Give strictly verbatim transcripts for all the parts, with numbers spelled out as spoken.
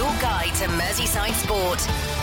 Your guide to Merseyside sport.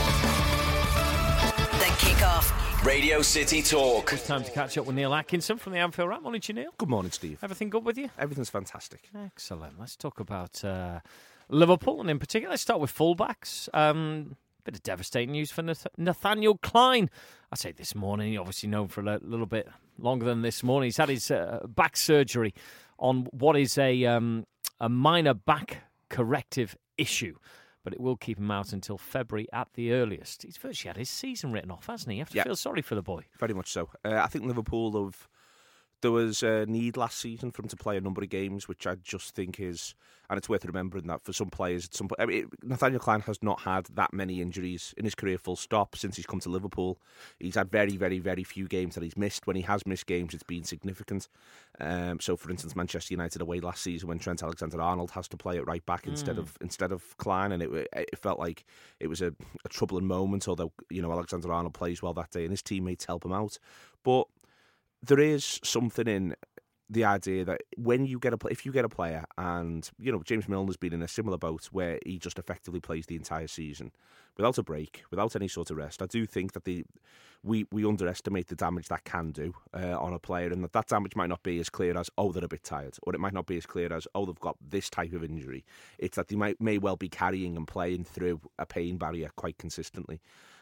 The Kickoff. Radio City Talk. It's time to catch up with Neil Atkinson from the Anfield Wrap. Morning to you, Neil. Good morning, Steve. Everything good with you? Everything's fantastic. Excellent. Let's talk about uh, Liverpool, and in particular, let's start with fullbacks. Um, bit of devastating news for Nath- Nathaniel Clyne. I say this morning, he's obviously known for a little bit longer than this morning. He's had his uh, back surgery on what is a um, a minor back corrective issue, but it will keep him out until February at the earliest. He's virtually had his season written off, hasn't he? You have to yeah. feel sorry for the boy. Very much so. Uh, I think Liverpool have... There was a need last season for him to play a number of games, which I just think is... And it's worth remembering that for some players... At some, I mean, Nathaniel Clyne has not had that many injuries in his career, full stop, since he's come to Liverpool. He's had very, very, very few games that he's missed. When he has missed games, it's been significant. Um, so, for instance, Manchester United away last season when Trent Alexander-Arnold has to play at right back mm. instead of instead of Clyne, and it, it felt like it was a, a troubling moment, although, you know, Alexander-Arnold plays well that day and his teammates help him out. But there is something in the idea that when you get a if you get a player, and you know James Milner's been in a similar boat where he just effectively plays the entire season without a break, without any sort of rest. I do think that the we we underestimate the damage that can do uh, on a player, and that that damage might not be as clear as oh they're a bit tired, or it might not be as clear as oh they've got this type of injury. It's that they might may well be carrying and playing through a pain barrier quite consistently.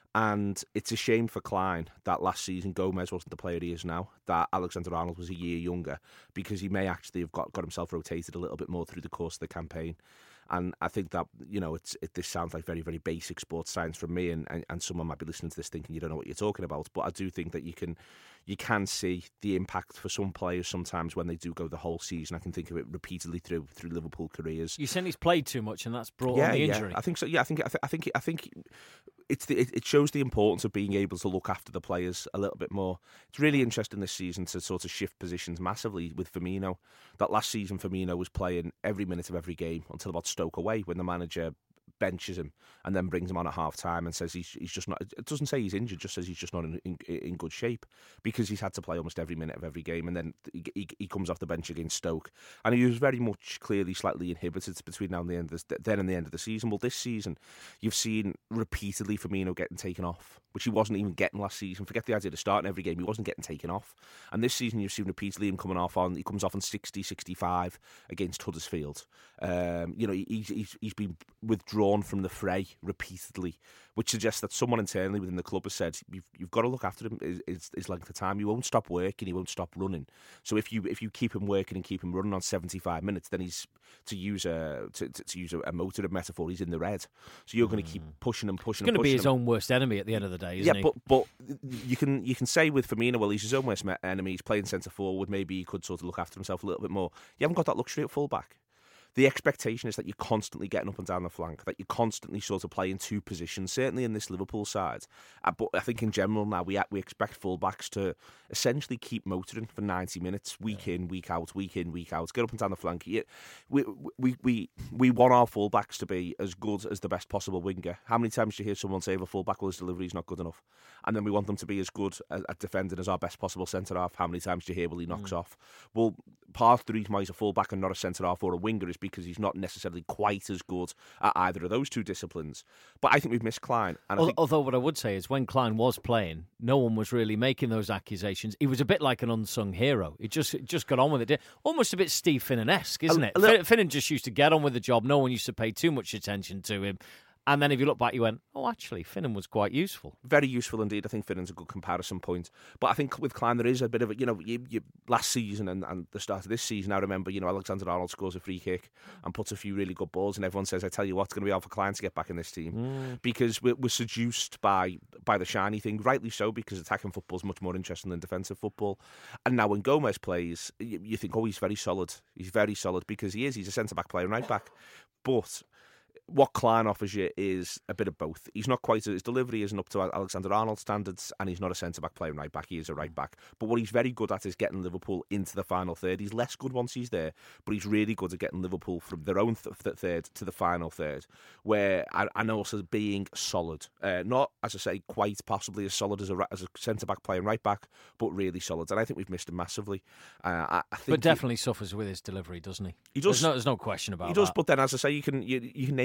And it's a shame for Clyne that last season Gomez wasn't the player he is now, that Alexander-Arnold was a year younger, because he may actually have got, got himself rotated a little bit more through the course of the campaign. And I think that, you know, it's it, this sounds like very, very basic sports science from me, and, and, and someone might be listening to this thinking you don't know what you're talking about. But I do think that you can you can see the impact for some players sometimes when they do go the whole season. I can think of it repeatedly through through Liverpool careers. You said he's played too much, and that's brought yeah, on the yeah. injury. I think so. Yeah, I think I, th- I think I think it's the, it, it shows the importance of being able to look after the players a little bit more. It's really interesting this season to sort of shift positions massively with Firmino. That last season, Firmino was playing every minute of every game until about Stoke away, when the manager benches him and then brings him on at half time and says he's he's just not. It doesn't say he's injured, just says he's just not in, in, in good shape, because he's had to play almost every minute of every game, and then he, he, he comes off the bench against Stoke, and he was very much clearly slightly inhibited between now and the end of the, then and the end of the season. Well, this season you've seen repeatedly Firmino getting taken off, which he wasn't even getting last season. Forget the idea of starting every game, he wasn't getting taken off. And this season you've seen repeatedly him coming off on, he comes off on sixty, sixty-five against Huddersfield. Um, you know, he's, he's he's been withdrawn from the fray repeatedly, which suggests that someone internally within the club has said you've, you've got to look after him his, his length of time. He won't stop working, he won't stop running. So if you if you keep him working and keep him running on seventy-five minutes, then he's, to use a to, to, to use a, a motive metaphor, he's in the red. So you're mm. going to keep pushing and pushing. He's going to be him. his own worst enemy at the end of the day, isn't yeah, he? Yeah, but but you can you can say with Firmino, well, he's his own worst enemy. He's playing centre forward. Maybe he could sort of look after himself a little bit more. You haven't got that luxury at full back. The expectation is that you're constantly getting up and down the flank, that you're constantly sort of playing two positions, certainly in this Liverpool side. Uh, but I think in general now we we expect full-backs to essentially keep motoring for ninety minutes, week yeah. in, week out, week in, week out, get up and down the flank. We, we, we, we want our full-backs to be as good as the best possible winger. How many times do you hear someone say of a full-back, well, his delivery is not good enough? And then we want them to be as good at, at defending as our best possible centre-half. How many times do you hear, well, he knocks mm. off? Well, part of the reason why he's a full-back and not a centre-half or a winger is because he's not necessarily quite as good at either of those two disciplines. But I think we've missed Clyne. And I Although, think... although what I would say is when Clyne was playing, no one was really making those accusations. He was a bit like an unsung hero. He just just got on with it. Almost a bit Steve Finnan-esque, isn't it? Little... Finnan just used to get on with the job. No one used to pay too much attention to him. And then if you look back, you went, oh, actually, Finnan was quite useful. Very useful indeed. I think Finnan's a good comparison point. But I think with Clyne, there is a bit of a, you know, you, you, last season and, and the start of this season, I remember, you know, Alexander-Arnold scores a free kick and puts a few really good balls, and everyone says, I tell you what, it's going to be hard for Clyne to get back in this team. Mm. Because we're, we're seduced by, by the shiny thing, rightly so, because attacking football is much more interesting than defensive football. And now when Gomez plays, you, you think, oh, he's very solid. He's very solid because he is. He's a centre-back player and right-back. But what Clyne offers you is a bit of both. He's not quite, his delivery isn't up to Alexander-Arnold standards, and he's not a centre-back player right back, he is a right back. But what he's very good at is getting Liverpool into the final third. He's less good once he's there, but he's really good at getting Liverpool from their own th- th- third to the final third, where, and also being solid. Uh, not, as I say, quite possibly as solid as a, as a centre-back player right back, but really solid. And I think we've missed him massively. Uh, I, I think but definitely he, suffers with his delivery, doesn't he? He does. There's no, there's no question about that. He does, that. But then, as I say, you can you, you can name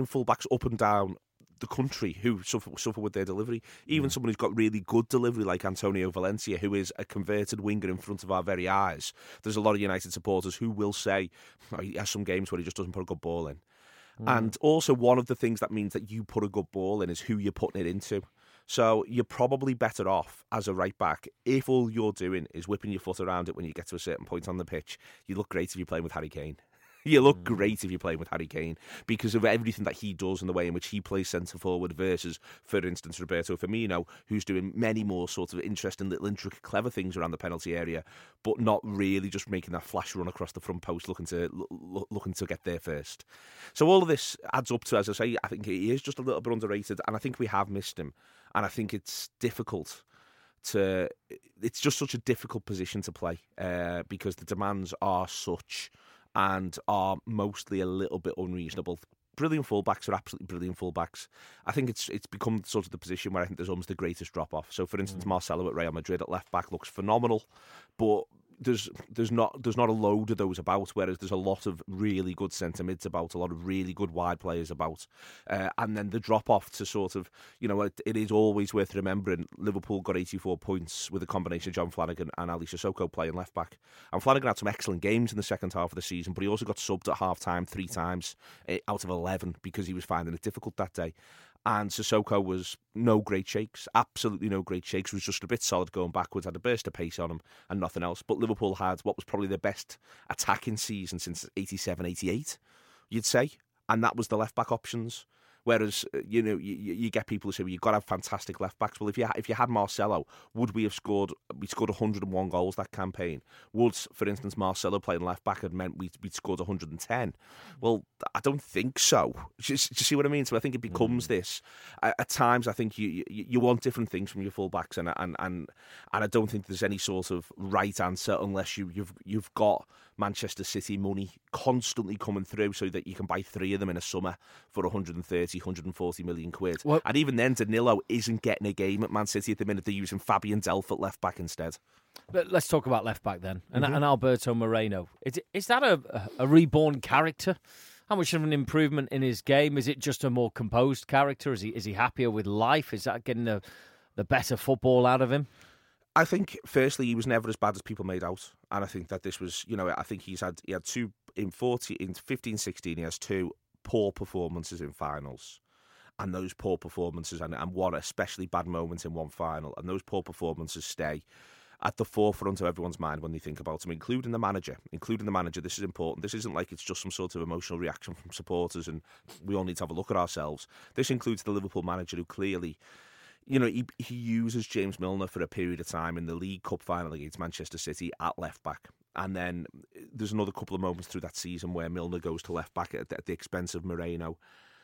playing fullbacks up and down the country who suffer, suffer with their delivery. Even mm. someone who's got really good delivery like Antonio Valencia, who is a converted winger in front of our very eyes. There's a lot of United supporters who will say, oh, he has some games where he just doesn't put a good ball in. Mm. And also one of the things that means that you put a good ball in is who you're putting it into. So you're probably better off as a right back if all you're doing is whipping your foot around it when you get to a certain point on the pitch. You look great if you're playing with Harry Kane. You look mm. great if you're playing with Harry Kane because of everything that he does and the way in which he plays centre forward versus, for instance, Roberto Firmino, who's doing many more sort of interesting little intricate clever things around the penalty area, but not really just making that flash run across the front post looking to l- looking to get there first. So all of this adds up to, as I say, I think he is just a little bit underrated, and I think we have missed him, and I think it's difficult to. It's just such a difficult position to play uh, because the demands are such. And are mostly a little bit unreasonable. Brilliant fullbacks are absolutely brilliant fullbacks. I think it's it's become sort of the position where I think there's almost the greatest drop-off. So, for instance, mm. Marcelo at Real Madrid at left-back looks phenomenal, but there's there's not there's not a load of those about, whereas there's a lot of really good centre-mids about, a lot of really good wide players about. Uh, and then the drop-off to sort of, you know, it, it is always worth remembering, Liverpool got eighty-four points with a combination of John Flanagan and Ali Sissoko playing left-back. And Flanagan had some excellent games in the second half of the season, but he also got subbed at half-time three times out of eleven because he was finding it difficult that day. And Sissoko was no great shakes, absolutely no great shakes, was just a bit solid going backwards, had a burst of pace on him and nothing else. But Liverpool had what was probably their best attacking season since eighty-seven eighty-eight, you'd say, and that was the left-back options. Whereas, you know, you, you get people who say, well, you've got to have fantastic left-backs. Well, if you, if you had Marcelo, would we have scored, we scored one hundred and one goals that campaign? Would, for instance, Marcelo playing left-back had meant we'd, we'd scored one hundred and ten? Well, I don't think so. Do you, do you see what I mean? So I think it becomes mm. this. At, at times, I think you, you you want different things from your full-backs, and, and, and, and I don't think there's any sort of right answer unless you, you've, you've got Manchester City money constantly coming through so that you can buy three of them in a summer for one hundred thirty, one hundred forty million quid. What? And even then, Danilo isn't getting a game at Man City at the minute. They're using Fabian Delph at left back instead. But let's talk about left back then. And, mm-hmm. and Alberto Moreno. Is, is that a, a reborn character? How much of an improvement in his game? Is it just a more composed character? Is he is he happier with life? Is that getting the, the better football out of him? I think, firstly, he was never as bad as people made out. And I think that this was, you know, I think he's had he had two, in forty, in fifteen sixteen, he has two poor performances in finals. And those poor performances, and, and one especially bad moment in one final, and those poor performances stay at the forefront of everyone's mind when they think about him, including the manager. Including the manager, this is important. This isn't like it's just some sort of emotional reaction from supporters and we all need to have a look at ourselves. This includes the Liverpool manager who clearly, you know, he, he uses James Milner for a period of time in the League Cup final against Manchester City at left back. And then there's another couple of moments through that season where Milner goes to left back at, at the expense of Moreno.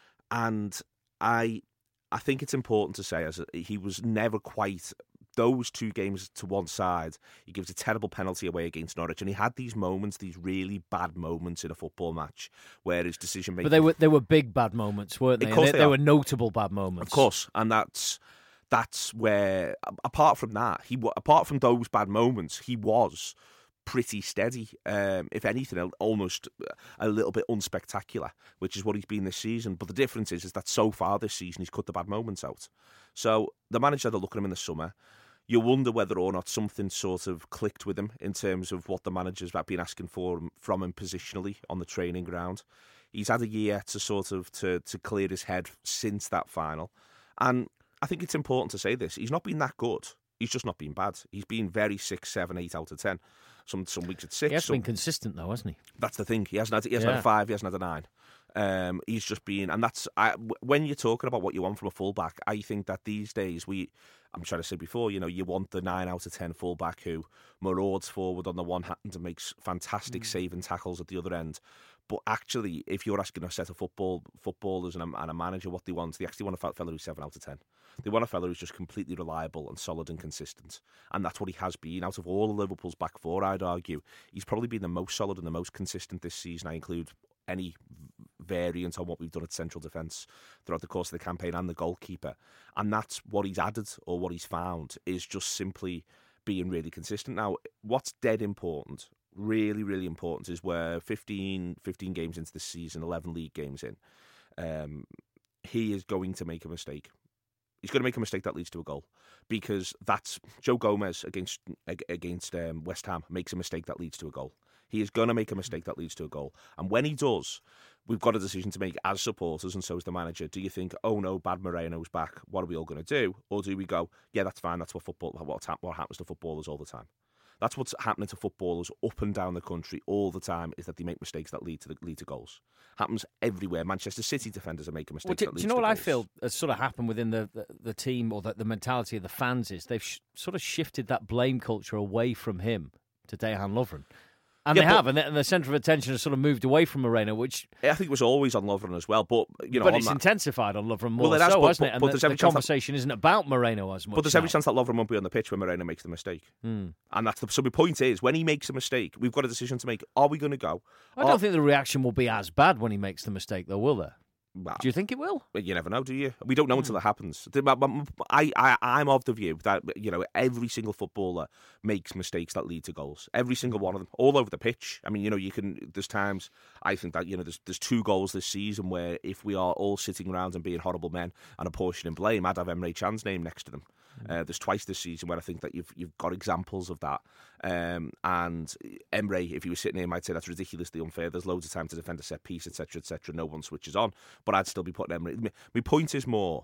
And I I think it's important to say as he was never quite those two games to one side. He gives a terrible penalty away against Norwich, and he had these moments, these really bad moments in a football match where his decision making. But they were they were big bad moments, weren't they? Of course they, they, they were were notable bad moments, of course, and that's that's where. Apart from that, he apart from those bad moments, he was pretty steady. Um, if anything, almost a little bit unspectacular, which is what he's been this season. But the difference is, is that so far this season, he's cut the bad moments out. So the manager had a look at him in the summer. You wonder whether or not something sort of clicked with him in terms of what the managers have been asking for from him positionally on the training ground. He's had a year to sort of to, to clear his head since that final. And I think it's important to say this. He's not been that good. He's just not been bad. He's been very six, seven, eight out of ten. Some some weeks at six. He has some, been consistent though, hasn't he? That's the thing. He hasn't had, he hasn't yeah. had a five. He hasn't had a nine. Um, he's just been, and that's I, when you're talking about what you want from a fullback. I think that these days we, I'm trying to say before, you know, you want the nine out of ten fullback who marauds forward on the one hand and makes fantastic mm. saving tackles at the other end. But actually, if you're asking a set of football footballers and a, and a manager what they want, they actually want a fella who's seven out of ten. They want a fella who's just completely reliable and solid and consistent. And that's what he has been. Out of all of Liverpool's back four, I'd argue, he's probably been the most solid and the most consistent this season. I include any variant on what we've done at central defence throughout the course of the campaign and the goalkeeper. And that's what he's added or what he's found is just simply being really consistent. Now, what's dead important, really, really important, is we're fifteen, fifteen games into the season, eleven league games in. um, he is going to make a mistake. He's going to make a mistake that leads to a goal, because that's Joe Gomez against against um, West Ham makes a mistake that leads to a goal. He is going to make a mistake that leads to a goal, and when he does, we've got a decision to make as supporters, and so is the manager. Do you think, oh no, bad Moreno's back, what are we all going to do? Or do we go, yeah, that's fine, that's what football, what, what happens to footballers all the time. That's what's happening to footballers up and down the country all the time, is that they make mistakes that lead to the, lead to goals. Happens everywhere. Manchester City defenders are making mistakes well, do, that lead do you know to what goals. I feel has sort of happened within the, the, the team, or the, the mentality of the fans, is they've sh- sort of shifted that blame culture away from him to Dejan Lovren. And yeah, they but, have, and the, and the centre of attention has sort of moved away from Moreno, which I think it was always on Lovren as well. But you know, but it's that, intensified on Lovren more well, it has, so, but, hasn't but, it? And but the, there's the every chance conversation that, isn't about Moreno as much. But there's now. every chance that Lovren won't be on the pitch when Moreno makes the mistake. Hmm. And that's the so my point is, when he makes a mistake, we've got a decision to make. Are we going to go? I don't think the reaction will be as bad when he makes the mistake, though, will there? Well, do you think it will? You never know, do you? We don't know until it happens. I, I, I'm of the view that, you know, every single footballer makes mistakes that lead to goals. Every single one of them, all over the pitch. I mean, you know, you can. There's times I think that, you know, there's there's two goals this season where if we are all sitting around and being horrible men and apportioning blame, I'd have Emre Can's name next to them. Uh, there's twice this season where I think that you've you've got examples of that. Um, and Emre, if he was sitting here, might say that's ridiculously unfair. There's loads of time to defend a set piece, et cetera, et cetera. No one switches on, but I'd still be putting Emre. My point is more,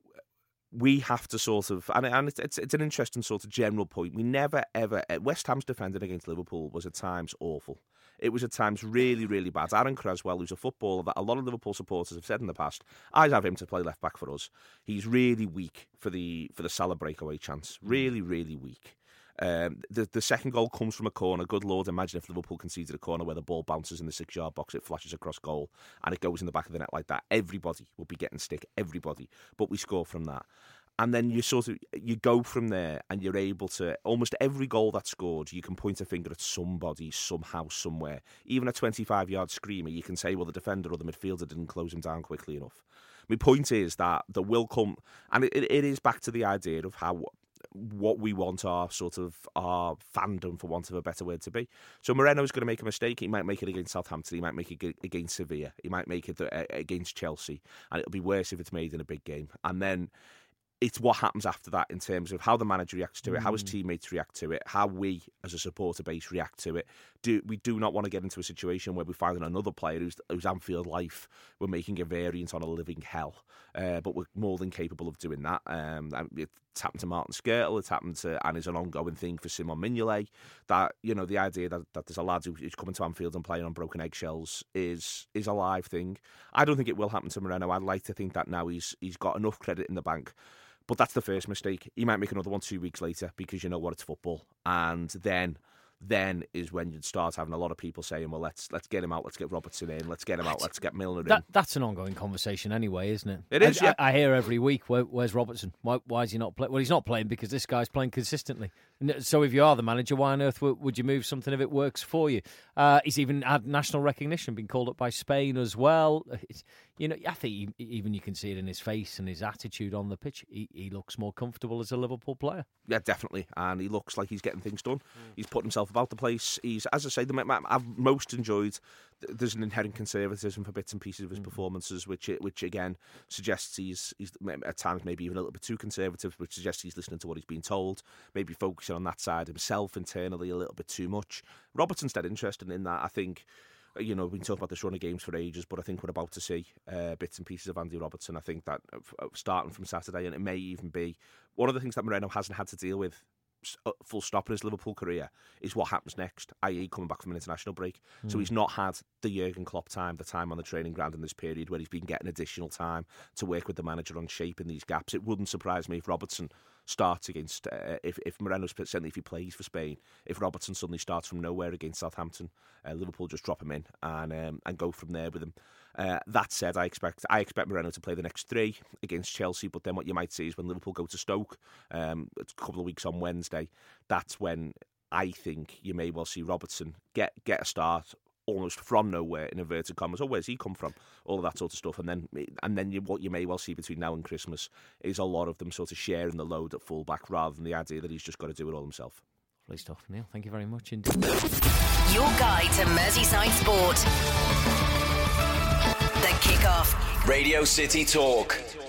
we have to sort of, and, and it's, it's it's an interesting sort of general point. We never ever West Ham's defending against Liverpool was at times awful. It was at times really, really bad. Aaron Cresswell, who's a footballer that a lot of Liverpool supporters have said in the past, I'd have him to play left back for us. He's really weak for the for the Salah breakaway chance. Really, really weak. Um, the the second goal comes from a corner. Good Lord, imagine if Liverpool conceded a corner where the ball bounces in the six-yard box, it flashes across goal, and it goes in the back of the net like that. Everybody would be getting stick, everybody. But we score from that. And then you sort of, you go from there and you're able to, almost every goal that's scored, you can point a finger at somebody, somehow, somewhere. Even a twenty-five-yard screamer, you can say, well, the defender or the midfielder didn't close him down quickly enough. My point is that there will come, and it, it is back to the idea of how, what we want our sort of, our fandom, for want of a better word, to be. So Moreno's going to make a mistake. He might make it against Southampton. He might make it against Sevilla. He might make it against Chelsea. And it'll be worse if it's made in a big game. And then it's what happens after that in terms of how the manager reacts to it, mm. how his teammates react to it, how we as a supporter base react to it. Do we do not want to get into a situation where we find another player who's, whose Anfield life, we're making a variant on a living hell, uh, but we're more than capable of doing that. Um, it's happened to Martin Skrtel, it's happened to, and is an ongoing thing for Simon Mignolet. That, you know, the idea that, that there's a lad who's coming to Anfield and playing on broken eggshells is is a live thing. I don't think it will happen to Moreno. I'd like to think that now he's he's got enough credit in the bank. But that's the first mistake. He might make another one two weeks later because you know what, it's football. And then then is when you'd start having a lot of people saying, well, let's let's get him out, let's get Robertson in, let's get him out, let's get Milner in. That, that's an ongoing conversation anyway, isn't it? It is, I, yeah. I, I hear every week, Where, where's Robertson? Why, why is he not playing? Well, he's not playing because this guy's playing consistently. So if you are the manager, why on earth would, would you move something if it works for you? Uh, he's even had national recognition, been called up by Spain as well. It's, you know, I think he, even you can see it in his face and his attitude on the pitch. He, he looks more comfortable as a Liverpool player. Yeah, definitely. And he looks like he's getting things done. Mm. He's putting himself about the place. He's, as I say, the, I've most enjoyed, there's an inherent conservatism for bits and pieces of his mm. performances, which, which again, suggests he's, he's at times maybe even a little bit too conservative, which suggests he's listening to what he's being told, maybe focusing on that side himself internally a little bit too much. Robertson's dead interested in that. I think, you know, we've been talking about this run of games for ages, but I think we're about to see uh, bits and pieces of Andy Robertson. I think that uh, starting from Saturday, and it may even be one of the things that Moreno hasn't had to deal with, full stop, in his Liverpool career, is what happens next, that is coming back from an international break. Mm. So he's not had the Jurgen Klopp time, the time on the training ground in this period where he's been getting additional time to work with the manager on shaping these gaps. It wouldn't surprise me if Robertson starts against, uh, if, if Moreno's, certainly if he plays for Spain, if Robertson suddenly starts from nowhere against Southampton, uh, Liverpool just drop him in and um, and go from there with him. Uh, that said, I expect I expect Moreno to play the next three against Chelsea, but then what you might see is when Liverpool go to Stoke, um, a couple of weeks on Wednesday, that's when I think you may well see Robertson get get a start almost from nowhere, in inverted commas. Oh, where's he come from? All of that sort of stuff. And then and then you, what you may well see between now and Christmas is a lot of them sort of sharing the load at fullback rather than the idea that he's just got to do it all himself. Lovely stuff, Neil. Thank you very much indeed. Your guide to Merseyside sport. The Kickoff. Radio City Talk.